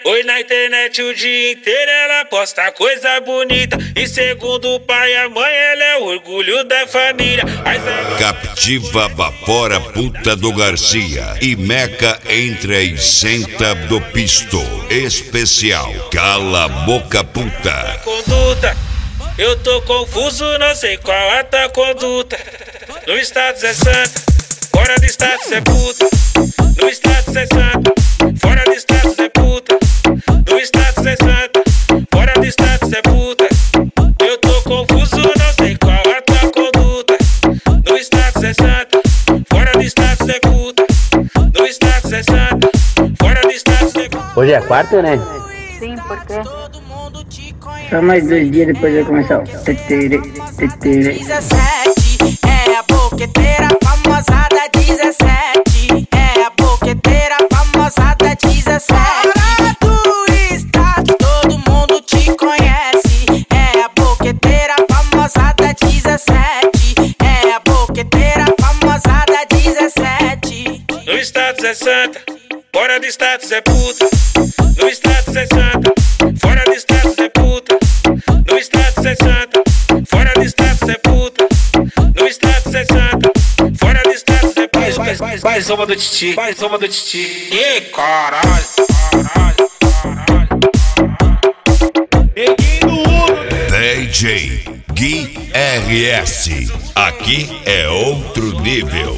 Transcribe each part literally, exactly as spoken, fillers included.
Oi, na internet o dia inteiro ela posta coisa bonita. E segundo o pai e a mãe, ela é o orgulho da família. As... Captiva Bafora Puta do Garcia e Meca entra e senta do pisto. Especial Cala a Boca Puta. Conduta, eu tô confuso, não sei qual a tua conduta. No status é santa, fora do status é puta. No status é santa, fora do status é puta. No status é santa, fora do status é puta. Eu tô confuso, não sei qual a tua conduta. No status é santa, fora do status é puta. No status é santa, fora do status é puta. Hoje é quarta, né? Sim, por quê? Só mais dois dias depois vai começar o tetere, tetere. dezessete, é a boqueteira famosa da dezessete. É a boqueteira famosa da dezessete. Fora do estado, todo mundo te conhece. É a boqueteira famosa da dezessete. É a boqueteira famosa da dezessete. No status é santa, fora do status é puta. No status é santa, fora do status é puta. No status é santa, fora do status é puta. No status é santa, fora do status é puta. Faz, faz, faz uma do titi, faz uma do titi. Ih, caralho, caralho, caralho. D J Gui R S. Aqui é outro nível.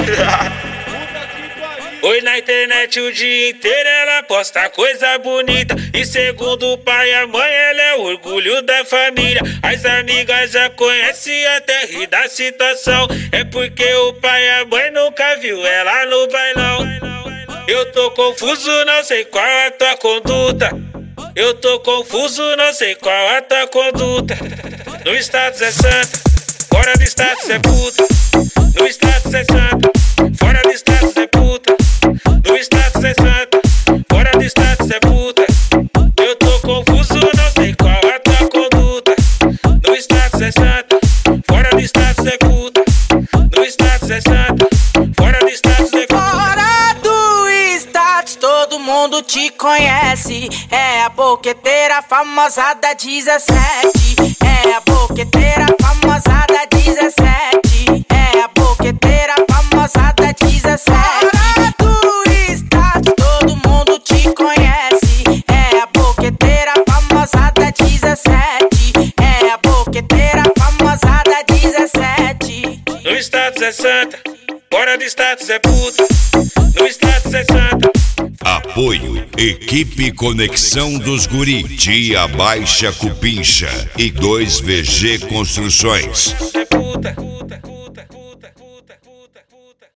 Oi, na internet o dia inteiro ela posta coisa bonita. E segundo o pai e a mãe, ela é o orgulho da família. As amigas já conhecem até rir da situação. É porque o pai e a mãe nunca viu ela no bailão. Eu tô confuso, não sei qual a tua conduta. Eu tô confuso, não sei qual a tua conduta. No status é santa, fora do status é puta. No status é santa, fora do status é puta. No status é santa, fora do status é puta. Eu tô confuso, não sei qual a tua conduta. No status é santa, fora do status é puta. No status é santa, fora do status é puta. Fora do status, todo mundo te conhece. É a boqueteira famosa da dezessete. É a boqueteira famosa da dezessete. É a boqueteira famosa da dezessete. Fora do status, todo mundo te conhece. É a boqueteira famosa da dezessete. É a boqueteira famosa da dezessete. No status é santa, fora do status é puta. No status é santa. Apoio Equipe Conexão dos Guri, Tia Baixa Cupincha e dois V G Construções. É puta.